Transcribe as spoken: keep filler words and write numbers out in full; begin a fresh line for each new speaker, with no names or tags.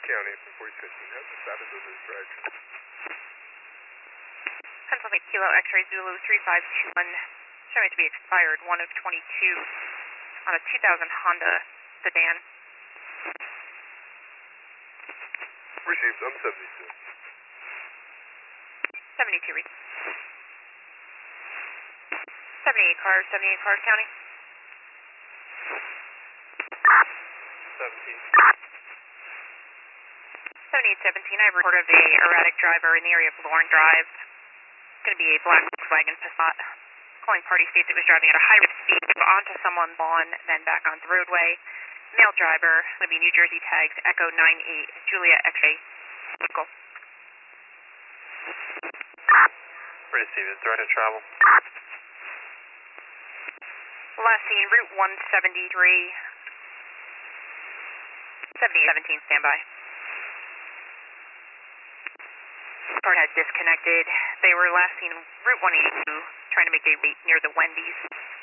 County from forty fifteen has the status of this direction.
Pennsylvania Kilo X-ray Zulu three five two one, showing to be expired one of twenty-two on a two thousand Honda sedan.
Received, I'm seventy-two.
seventy-two, read. seventy-eight cars, seventy-eight cars, County.
seventeen.
seventy-eight seventeen, I have a report of a erratic driver in the area of Lorne Drive. It's going to be a black Volkswagen Passat. Calling party states it was driving at a high rate of speed onto someone's lawn, then back onto the roadway. Male driver, going to be New Jersey tagged Echo nine eight, Julia X-ray. Vehicle.
Received, directed travel.
Last seen, Route one seventy-three. seventy-eight seventeen, standby. Car had disconnected. They were last seen Route one eighty-two, trying to make a wait near the Wendy's.